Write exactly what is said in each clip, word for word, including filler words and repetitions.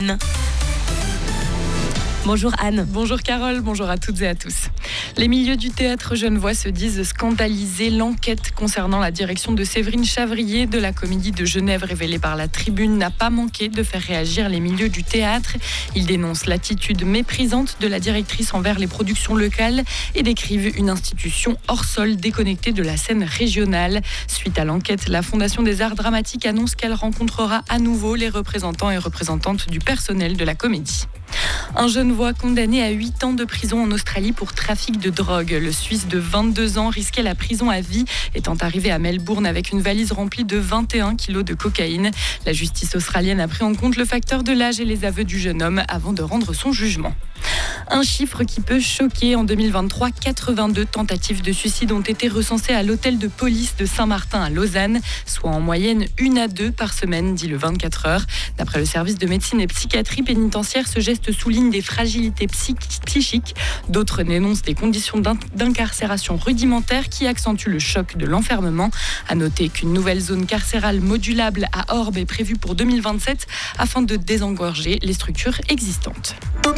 Bonjour Anne. Bonjour Carole, bonjour à toutes et à tous. Les milieux du théâtre genevois se disent scandalisés. L'enquête concernant la direction de Séverine Chavrier de la Comédie de Genève révélée par la Tribune n'a pas manqué de faire réagir les milieux du théâtre. Ils dénoncent l'attitude méprisante de la directrice envers les productions locales et décrivent une institution hors sol déconnectée de la scène régionale. Suite à l'enquête, la Fondation des Arts Dramatiques annonce qu'elle rencontrera à nouveau les représentants et représentantes du personnel de la comédie. Un Genevois condamné à huit ans de prison en Australie pour trafic de drogue. Le Suisse de vingt-deux ans risquait la prison à vie, étant arrivé à Melbourne avec une valise remplie de vingt et un kilos de cocaïne. La justice australienne a pris en compte le facteur de l'âge et les aveux du jeune homme avant de rendre son jugement. Un chiffre qui peut choquer. En deux mille vingt-trois, quatre-vingt-deux tentatives de suicide ont été recensées à l'hôtel de police de Saint-Martin à Lausanne, soit en moyenne une à deux par semaine, dit le vingt-quatre heures. D'après le service de médecine et psychiatrie pénitentiaire, ce geste souligne des fragilités psychiques. D'autres dénoncent des conditions d'incarcération rudimentaires qui accentuent le choc de l'enfermement. À noter qu'une nouvelle zone carcérale modulable à Orbe est prévue pour deux mille vingt-sept afin de désengorger les structures existantes.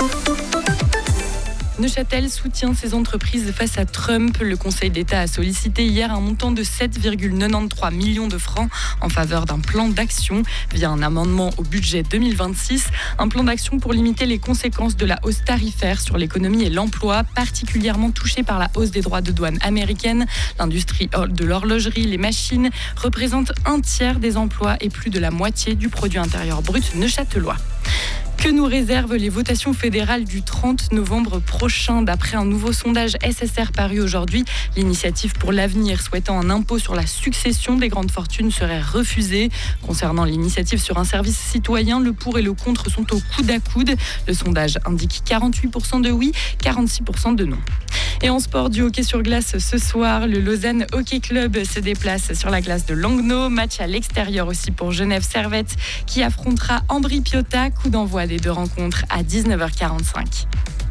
Neuchâtel soutient ses entreprises face à Trump. Le Conseil d'État a sollicité hier un montant de sept virgule quatre-vingt-treize millions de francs en faveur d'un plan d'action via un amendement au budget deux mille vingt-six. Un plan d'action pour limiter les conséquences de la hausse tarifaire sur l'économie et l'emploi, particulièrement touchée par la hausse des droits de douane américaine. L'industrie de l'horlogerie, les machines représentent un tiers des emplois et plus de la moitié du produit intérieur brut neuchâtelois. Que nous réservent les votations fédérales du trente novembre prochain? D'après un nouveau sondage S S R paru aujourd'hui, l'initiative pour l'avenir souhaitant un impôt sur la succession des grandes fortunes serait refusée. Concernant l'initiative sur un service citoyen, le pour et le contre sont au coude à coude. Le sondage indique quarante-huit pour cent de oui, quarante-six pour cent de non. Et en sport, du hockey sur glace ce soir, le Lausanne Hockey Club se déplace sur la glace de Langnau. Match à l'extérieur aussi pour Genève Servette qui affrontera Ambri Piotta. Coup d'envoi des deux rencontres à dix-neuf heures quarante-cinq.